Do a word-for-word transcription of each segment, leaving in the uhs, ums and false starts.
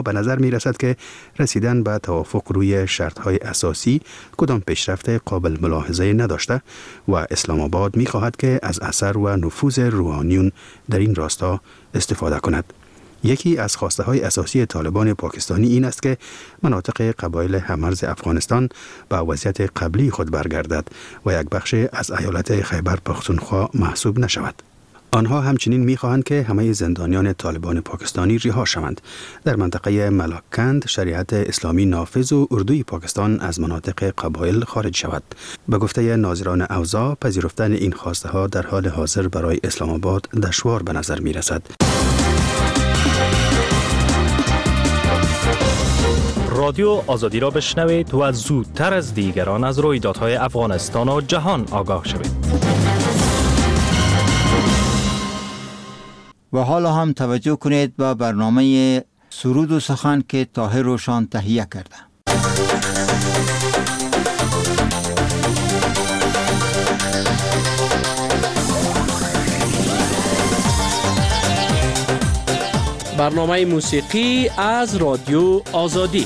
به نظر می رسد که رسیدن به توافق روی شرط‌های اساسی کدام پیشرفت قابل ملاحظه نداشته و اسلام آباد می خواهد که از اثر و نفوذ روحانیون در این راستا استفاده کند. یکی از خواسته های اساسی طالبان پاکستانی این است که مناطق قبایل هم‌مرز افغانستان به وضعیت قبلی خود برگردد و یک بخش از ایالت خیبر پختونخوا محسوب نشود. آنها همچنین می‌خواهند که همه زندانیان طالبان پاکستانی رها شوند. در منطقه ملاکنند شریعت اسلامی نافذ و اردوی پاکستان از مناطق قبایل خارج شود. به گفته ناظران اوضاع، پذیرفتن این خواسته ها در حال حاضر برای اسلام آباد دشوار به نظر می‌رسد. رادیو آزادی را بشنوید و زودتر از دیگران از رویدادهای افغانستان و جهان آگاه شوید. و حالا هم توجه کنید به برنامه سرود و سخن که طاهر روشان تهیه کرده. برنامه موسیقی از رادیو آزادی.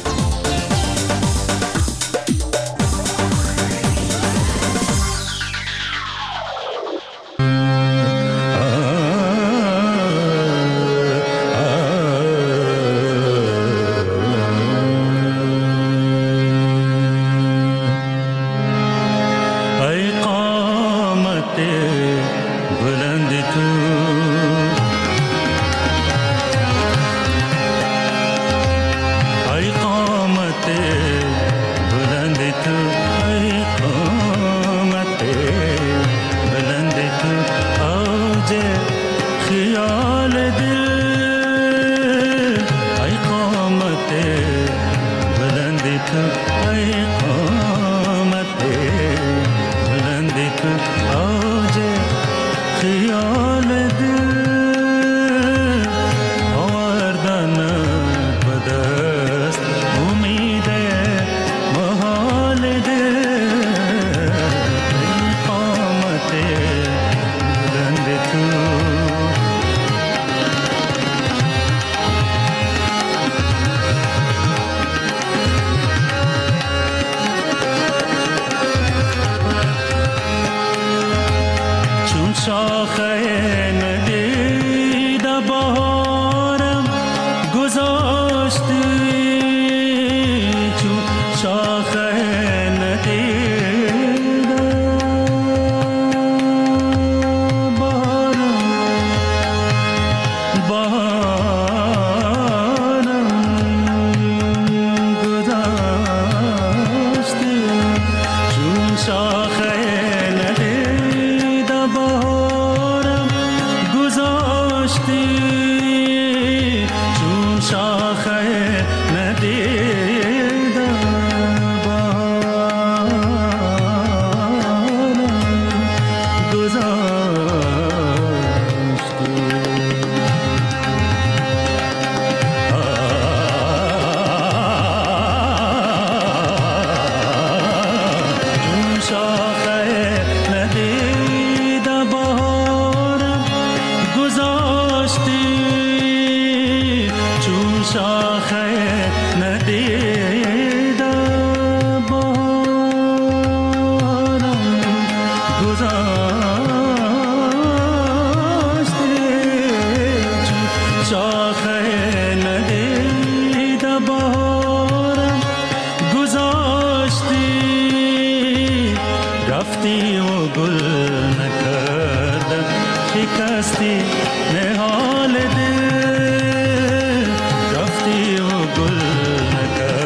رفتی و گل نکرد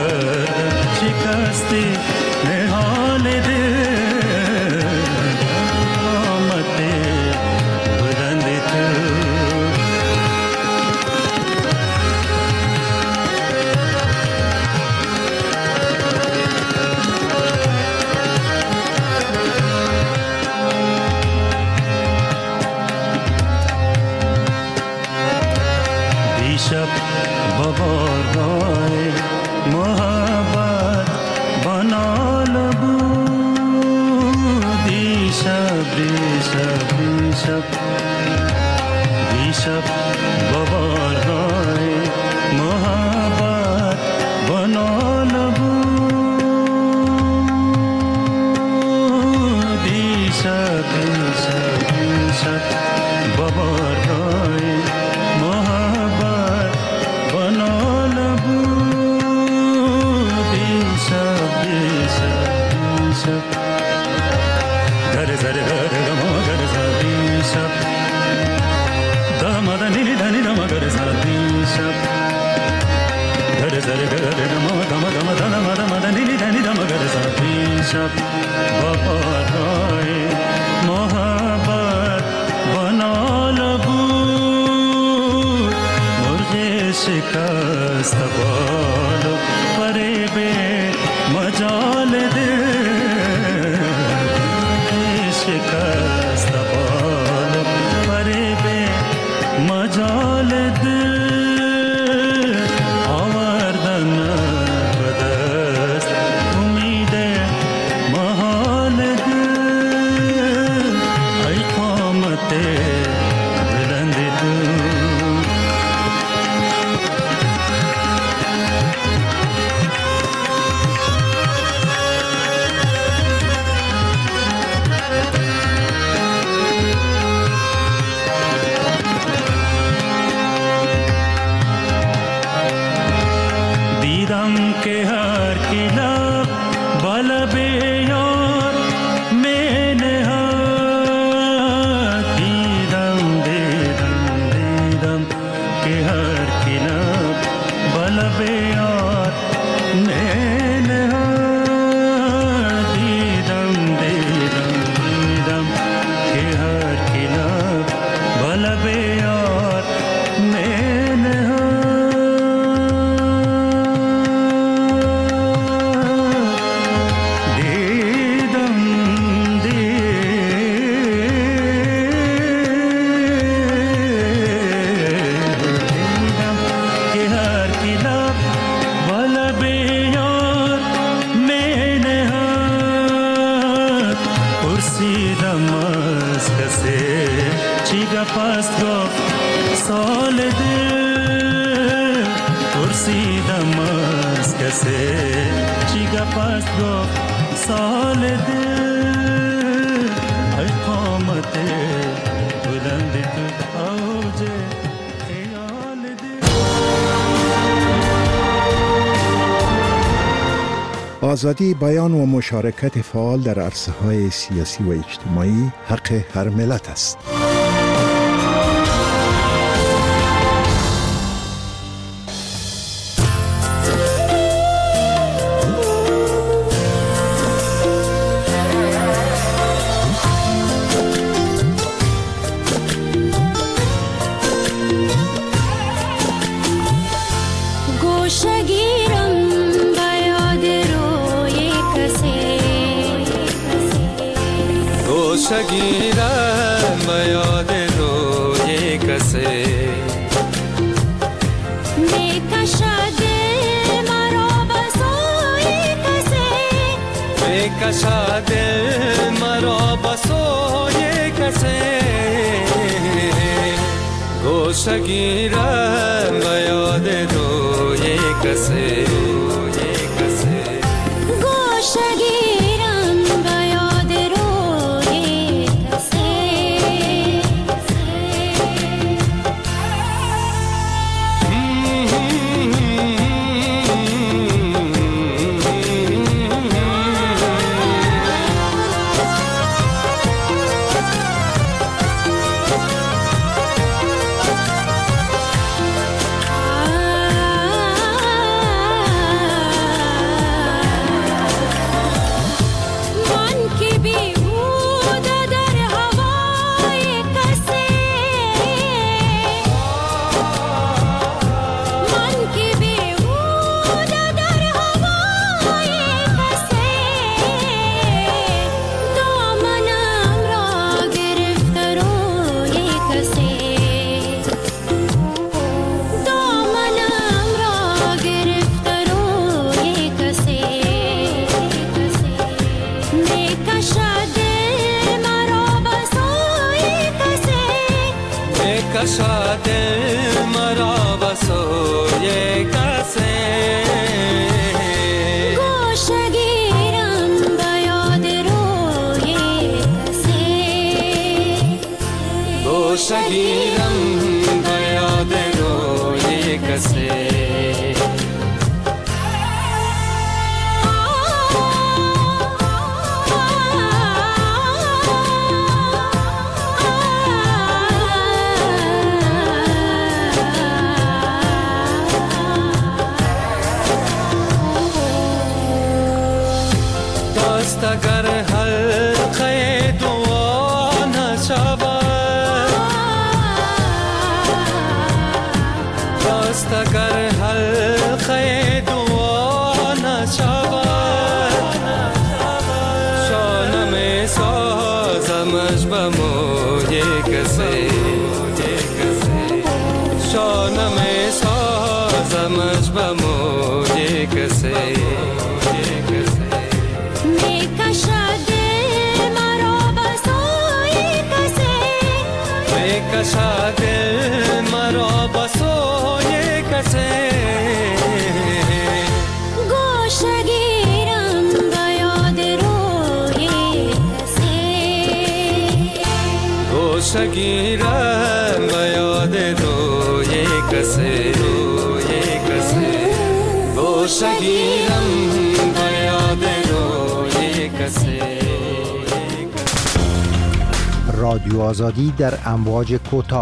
گره زره گره دما دما دما دما دما دنی دنی دما گره زره شب بهارهای محبت بنال بود مرغ شکست بالو پره به مجال دل شکست بالو پره به مجال دل آوردن بدست امید محال دل ای قامت بلند تو के हर किला बल बेयार मैंने दीदम दीदम दीदम के हर किला बल बेयार मैंने दीदम दीदम दीदम के हर किला बल बेयार मैंने साल दे आई कामत बुलंद तू आओजे ख्याल दे آزادی بیان و مشارکت فعال در عرصه‌های سیاسی و اجتماعی حق هر ملت است. شگیرم به یاد روی کسی میکشد مرا به سوی کسی میکشد مرا به سوی کسی گوشه گیرم به یاد روی کسی گوشه گیرم به یاد روی موی کسی میکشد دل مرا بسوی کسی میکشد دل مرا بسوی کسی گوشه گیرم به یاد روی کسی گوشه گیرم به یاد روی کسی روی کسی گوشه گیرم به یاد روی کسی. رادیو آزادی در امواج کوتاه.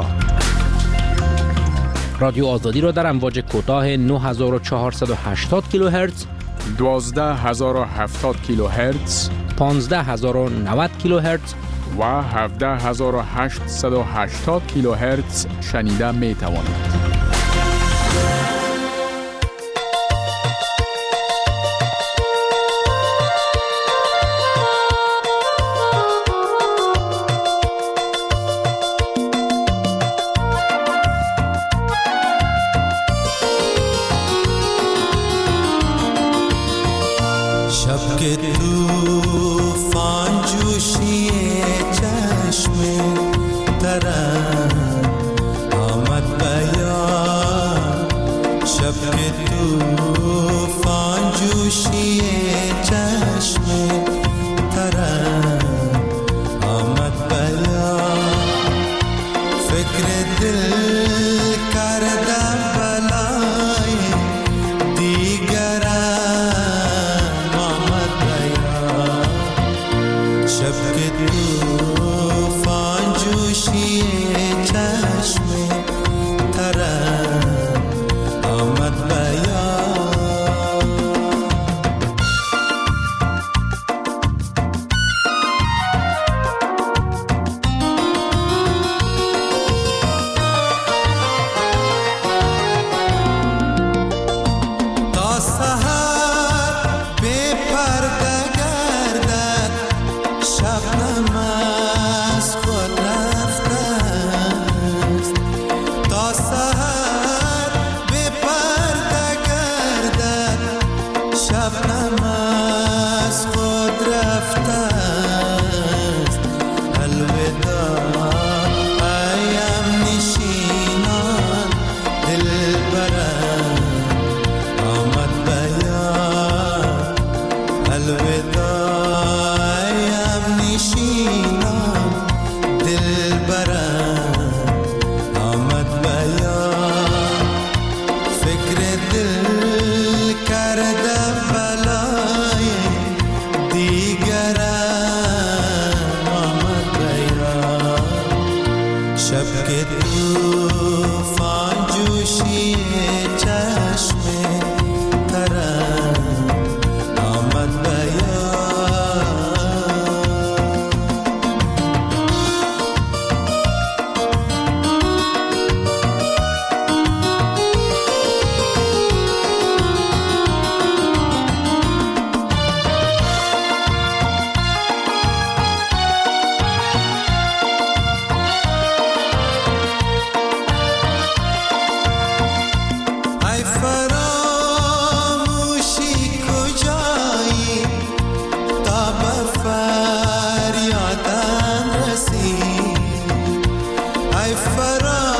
رادیو آزادی را در امواج کوتاه نه هزار و چهارصد و هشتاد کیلوهرتز، دوازده هزار و هفتاد کیلوهرتز، پانزده هزار و نود کیلوهرتز و هفده هزار و هشتصد و هشتاد کیلوهرتز شنیده می توانید. شب که طوفان جوشی چشم ترم آمد بیان، شب که طوفان جوشی چشم ترم آمد بیان، فکر دل کردم بلای دیگرم شب که طوفان جوشی چشم ترم آمد بیان. تا سحر بی پرده گردد شبنم از خود رفته است، تا سحر به پرده گردد شبنم از خود رفته است. الوداع ایم نشینان دلبرم آمد بیان، الوداع نشینم دلبرم آمد بیان، فکر دل کرده بلای دیگرم آمد بیان، شب که طوفان جوشی چشم ترم آمد بیان. ای فراموشی کجایی تا به فریادم رسی، ای فراموشی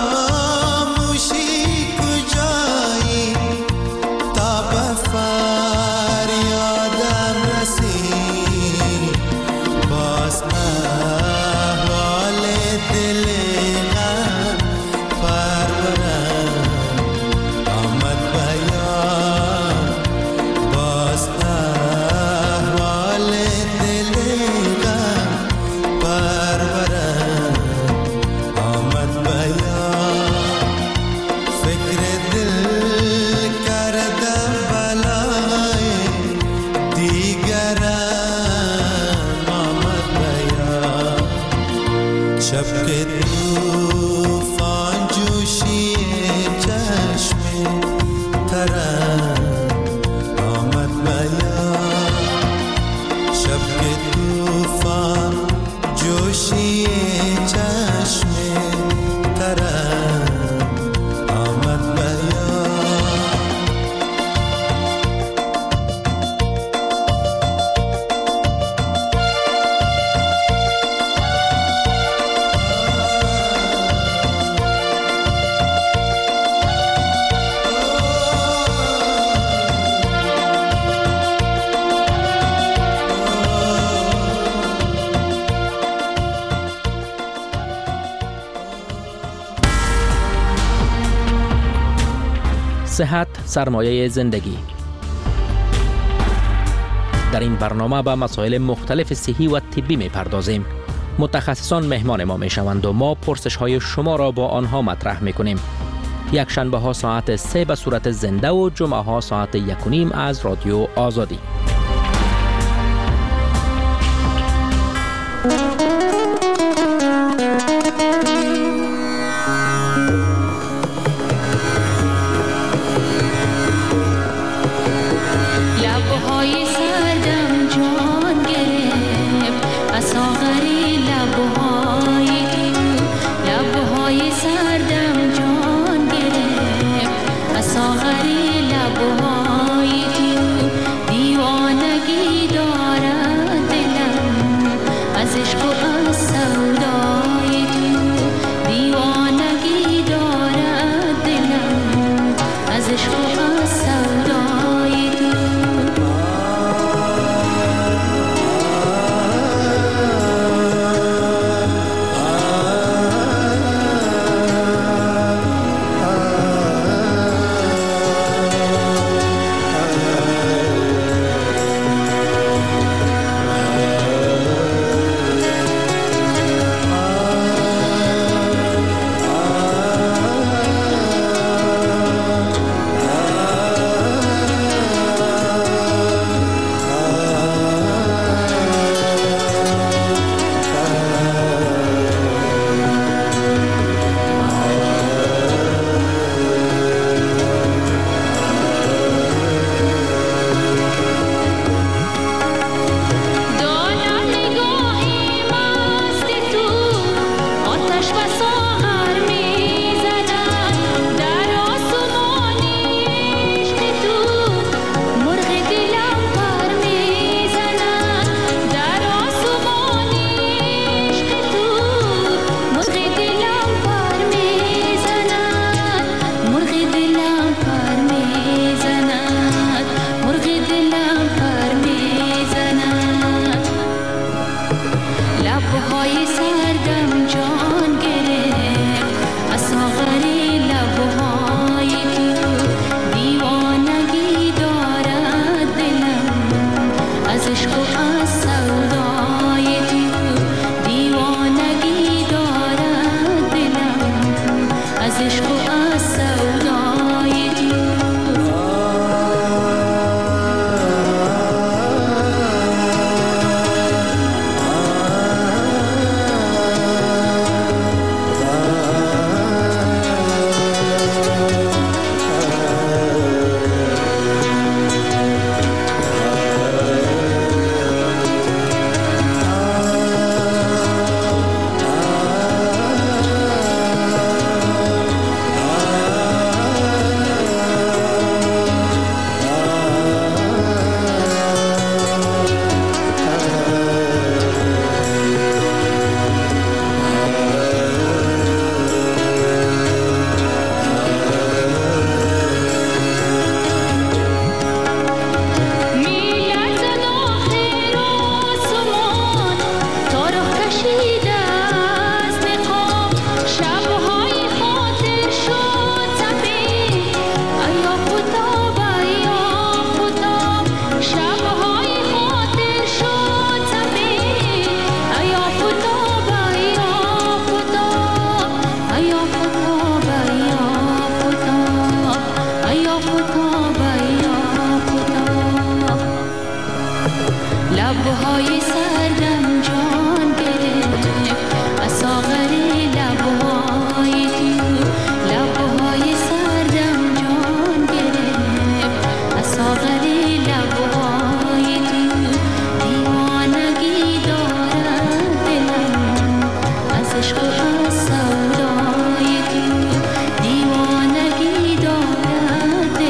کجایی تا به فریادم رسی، باز احوال دل غم پرورم آمد بیان، باز احوال دل غم پرورم آمد بیان، فکر دل کردم بلای صحت سرمایه زندگی. در این برنامه به مسائل مختلف صحی و طبی می پردازیم. متخصصان مهمان ما می شوند و ما پرسش های شما را با آنها مطرح می کنیم. یک شنبه ها ساعت سه به صورت زنده و جمعه ها ساعت یک و نیم از رادیو آزادی.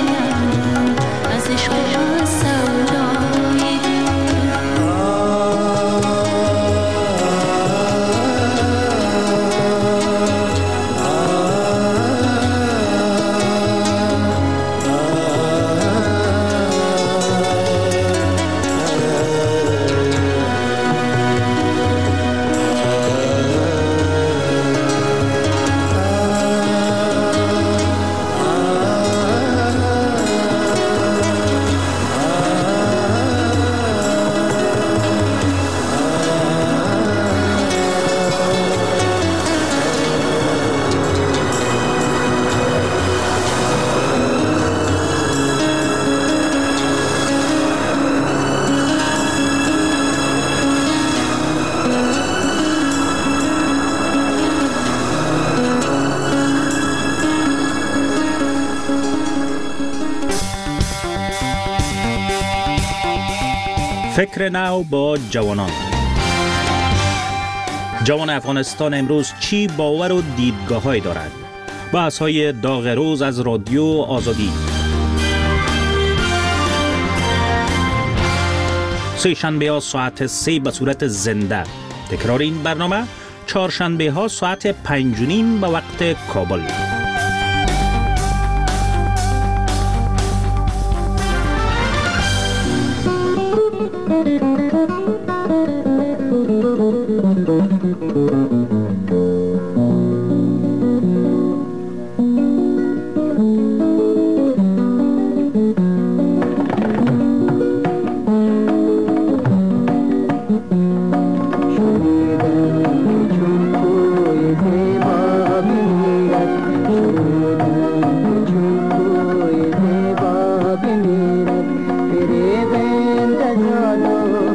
عشق و سودای تو فکر نو با جوانان. جوان افغانستان امروز چی باور و دیدگاه‌هایی دارد؟ بحث‌های داغ روز از رادیو آزادی. سه شنبه ها ساعت سه به صورت زنده. تکرار این برنامه چهارشنبه ها ساعت پنج و نیم به وقت کابل. Thank you.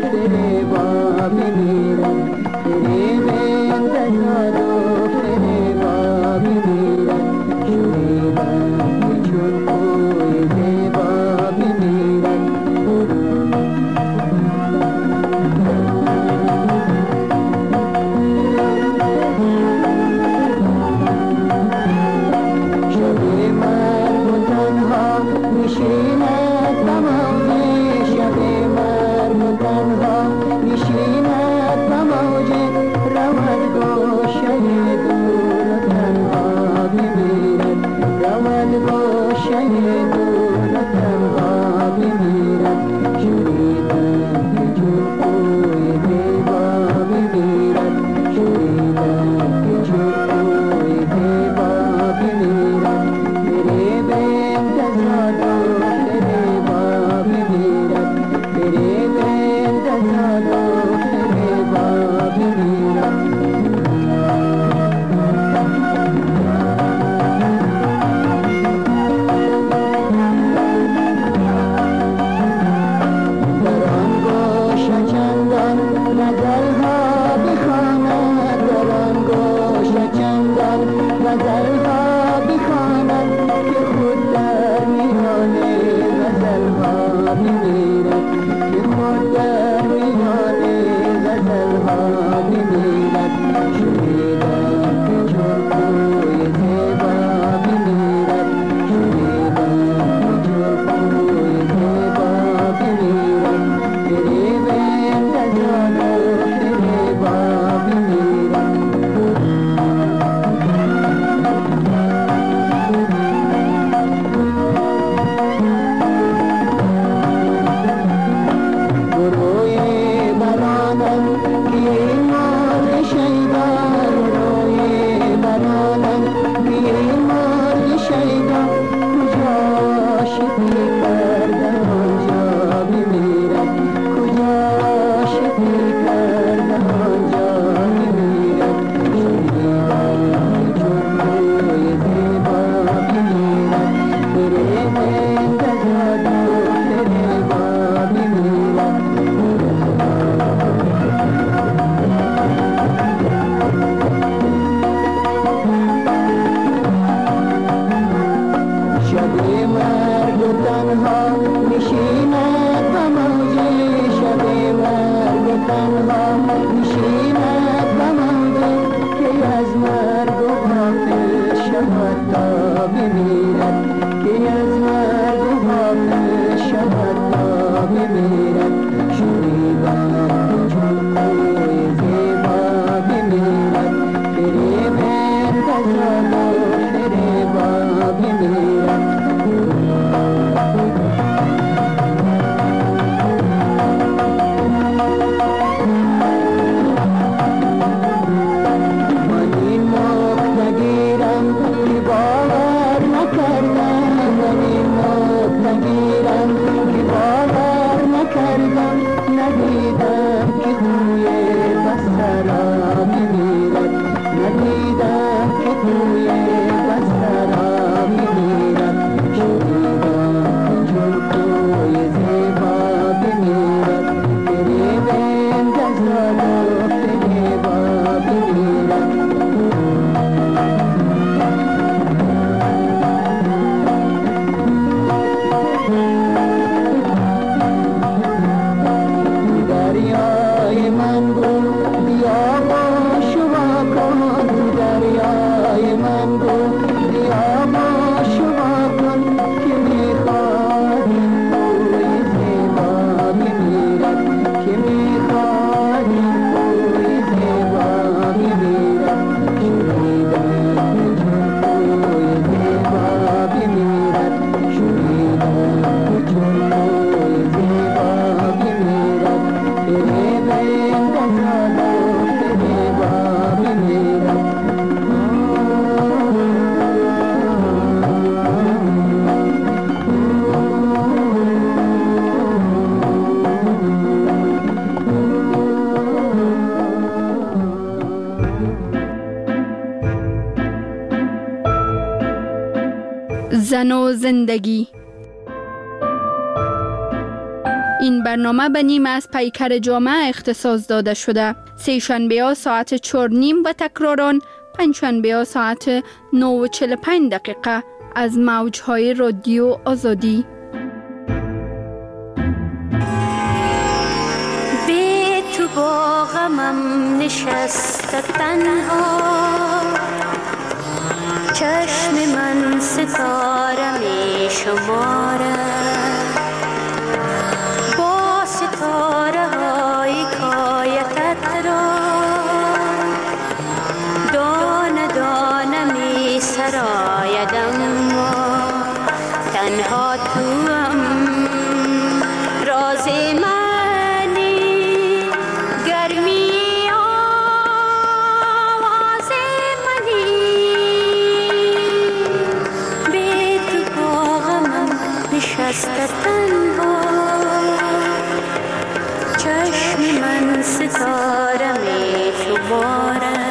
زن و زندگی. این برنامه به نیم از پیکر جامعه اختصاص داده شده. سه شنبه ها ساعت چهار نیم و تکراران پنج شنبه ها ساعت نه و چهل و پنج دقیقه از موجهای رادیو آزادی. به تو با غمم نشسته تنها، چشم من ستاره می شمارد، با ستاره های کایتت را دانه دانه می سرایدم، تنها تو هم راز منی، گرمی آواز منی، به تو با غمم نشسته تنها، چشم من ستاره می شمارد.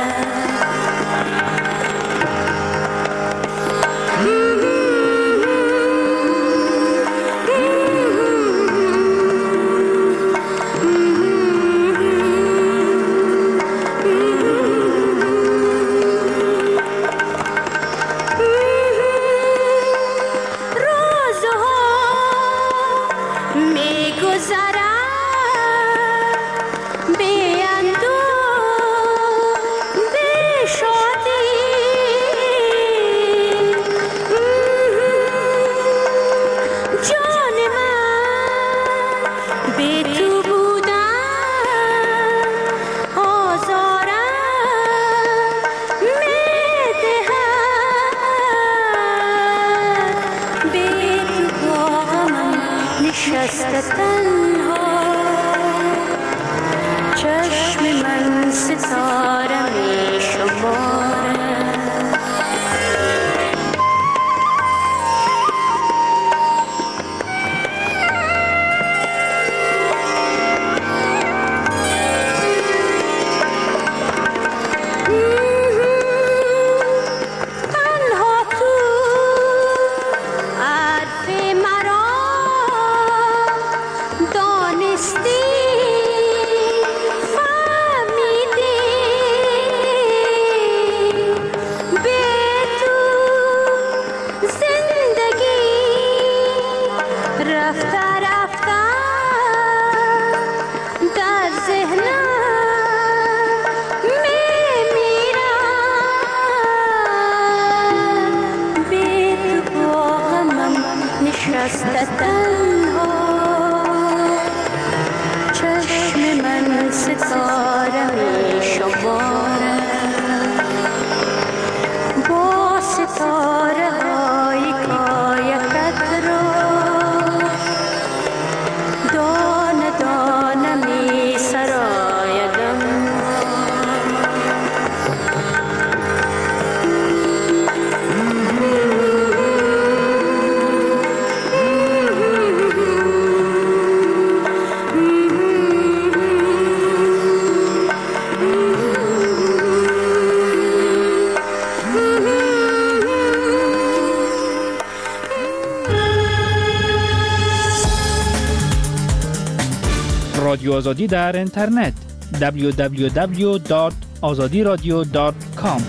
رادیو آزادی در اینترنت دبلیو دبلیو دبلیو دات آزادی رادیو دات کام.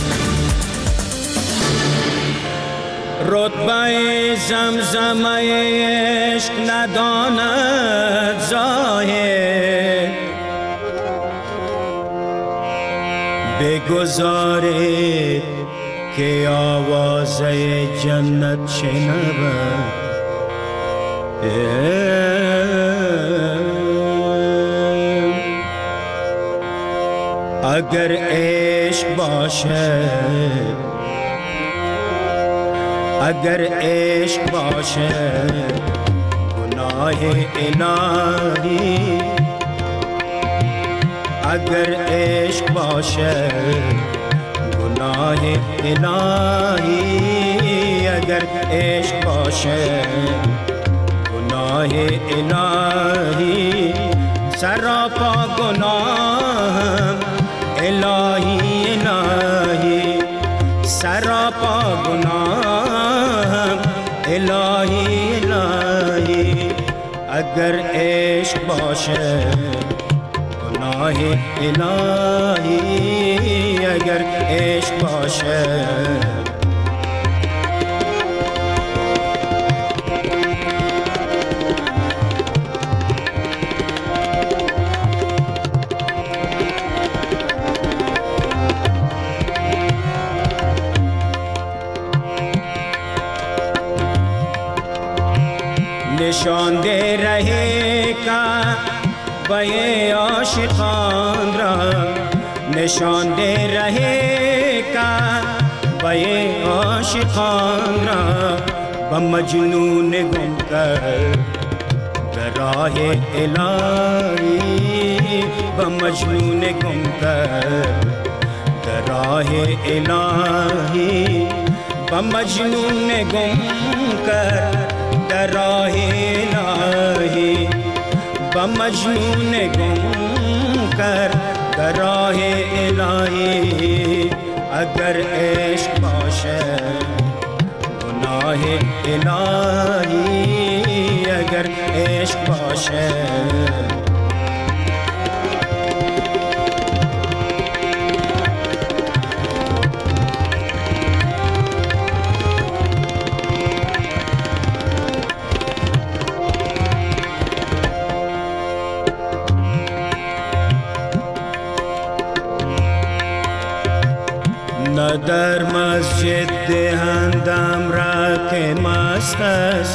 رتبه زمزمه عشق نداند زاهد، بگذارید که آواز جنت شنود. اگر عشق باشه، اگر عشق باشه گناه الهی، اگر عشق باشه گناه الهی، اگر عشق باشه گناه الهی، سراپا گناهم الهی الهی، سراپا گناهم اگر عشق باشه گناه الهی، اگر عشق باشه. نشان دے رہے کا بے عاشقان را، نشان دے رہے کا بے عاشقان را، بمجنون گم کر راہ الہی، بمجنون گم کر راہ الہی، بمجنون گم کر راہ الہی، بمجنون گم کر راہ الہی. اگر عشق باشه گناه الهی، اگر عشق باشه. نه در مسجد دهندم را که مست است،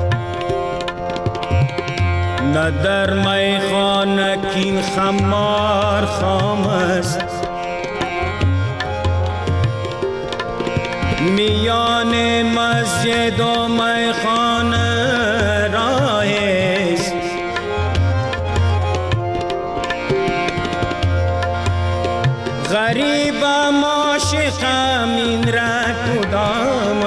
نه در میخانه کین خمار خام است، میان مسجد و میخانه راه است. غریبم عاشقم این را کدام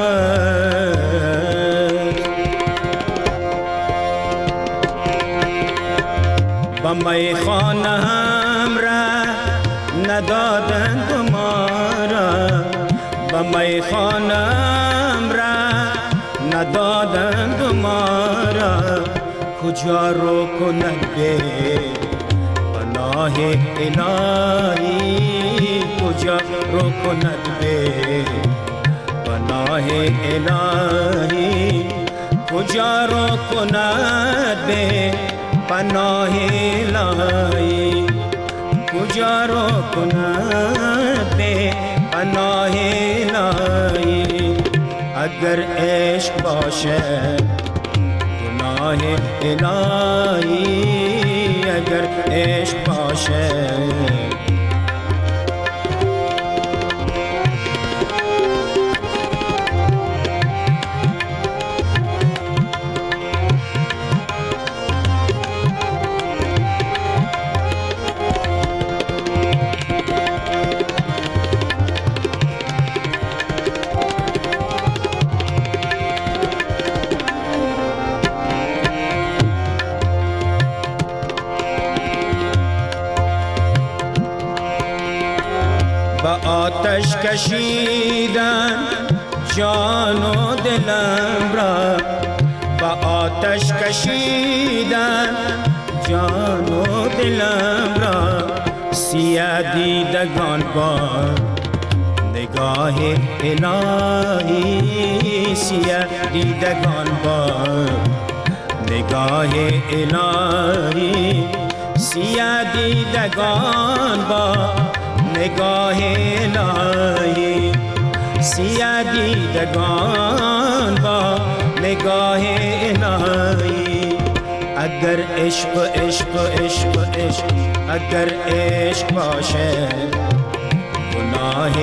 با میخانه هم را ندادند ما را، با میخانه هم را ندادند ما را. کجا رو کند به پناه الهی، کجا رو کند به پناه الهی، کجا رو کند به پناه الهی، کجا رو کند به پناه الهی. اگر عشق باشه گناه الهی، اگر عشق باشه. آتش کشیدن جان و دلم را، با آتش کشیدن جان و دلم را. سیاه دیدگان با نگاه الهی، سیاه دیدگان با نگاه الهی، سیاه دیدگان با نگاه الهی، سیاه دیدگان با نگاه الهی. اگر عشق عشق عشق عشق اگر عشق باشه گناه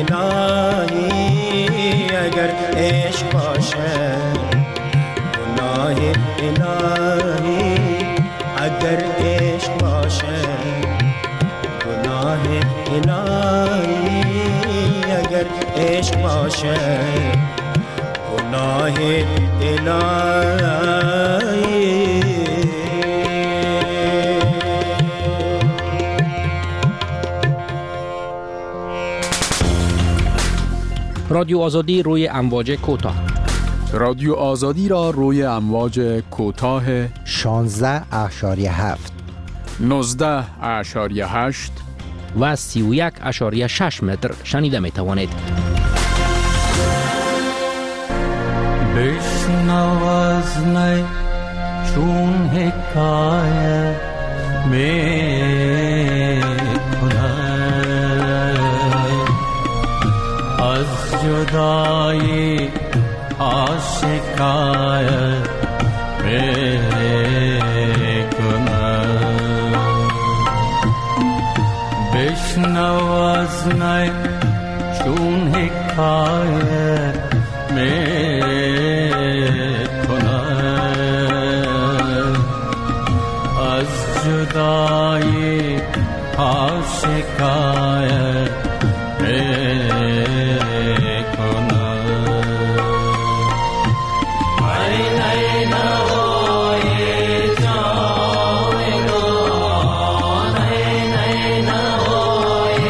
الهی، اگر عشق باشه گناه الهی، اگر عشق باشه گناه الهی، اگر عشق باشه گناه الهی. رادیو آزادی روی امواج کوتاه رادیو آزادی را روی امواج کوتاه شانزده اشاریه هفت، نوزده اشاریه هشت و سی و یک اشاریه شش متر شنیده می توانید. بشنو از نی چون حکایت می کند از جدایی آشکایت می کند. بشنو از نی چون حکایت می جدایی ها شکایت میکنم. ای نی نوای جاودان، ای نی نوای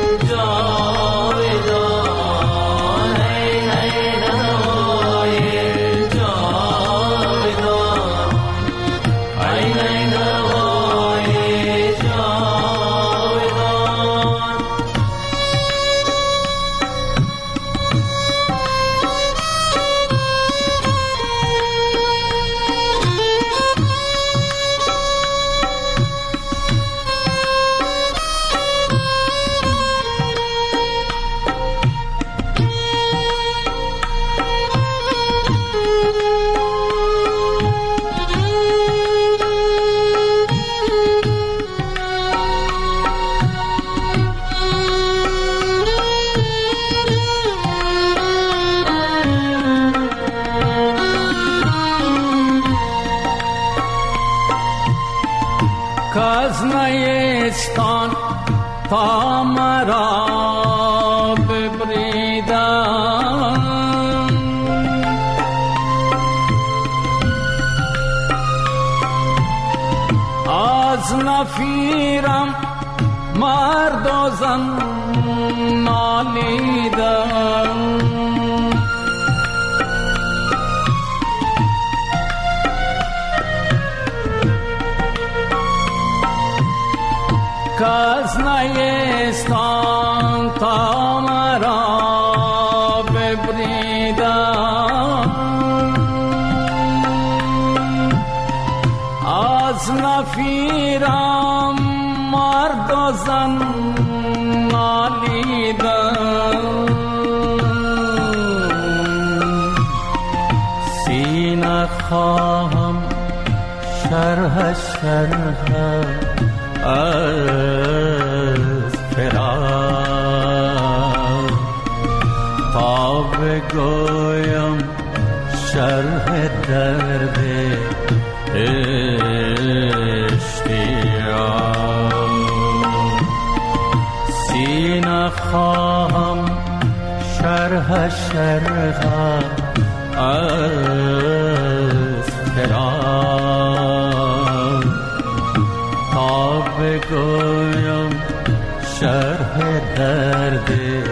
جاودان، ای نی نوای جاودان، ای نی کاز نیستان تا مرا ببریدن، از نفیرم مرد و زن نالیدن. کاز نیستان تا مرا ببریدن، از نفیرم مرد و زن نالیدن. سینه خواهم شرح شرح از فراق تا بگویم شرح درد اشتیاق. سینه خواهم شرح شرح از فراق تا بگویم شرح درد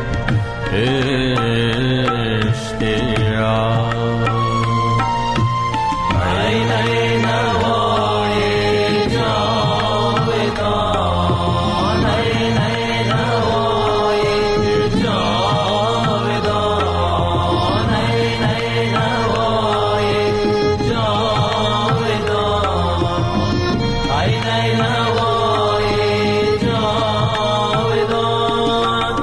اشتیاق. ای نی نوای جاودان، ای نی نوای جاودان، ای نی نوای جاودان، ای نی نوای جاودان.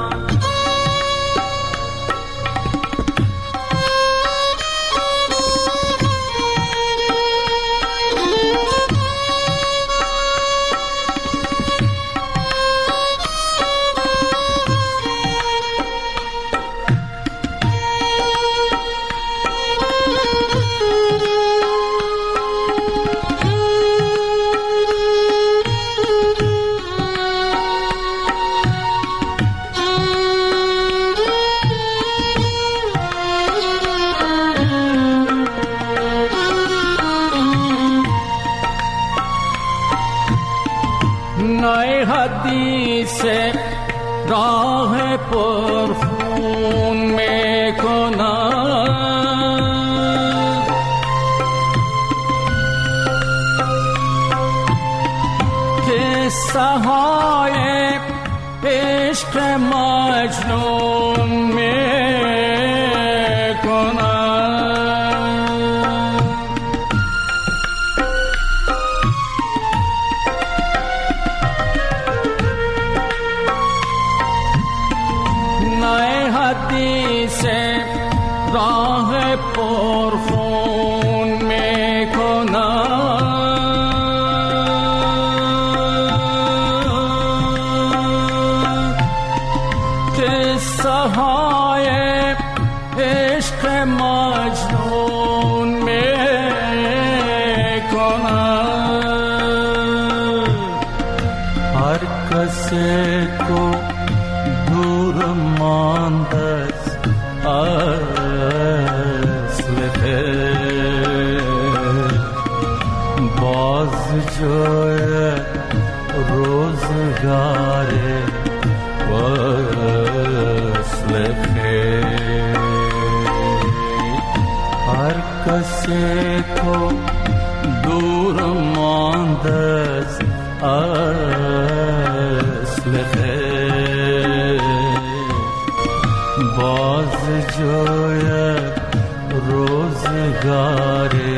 نای حدیث راه پرخون میکنم، های عشق مجنون می کنم. نه حدیث راه پرخون می کنم. های عشق مجنون می کنم. هر کسی کو دور مانده اصل خیر باز جای روزگاره وصل خیر. هر کسی کو دور مانده اصل خیر باز جای روزگاره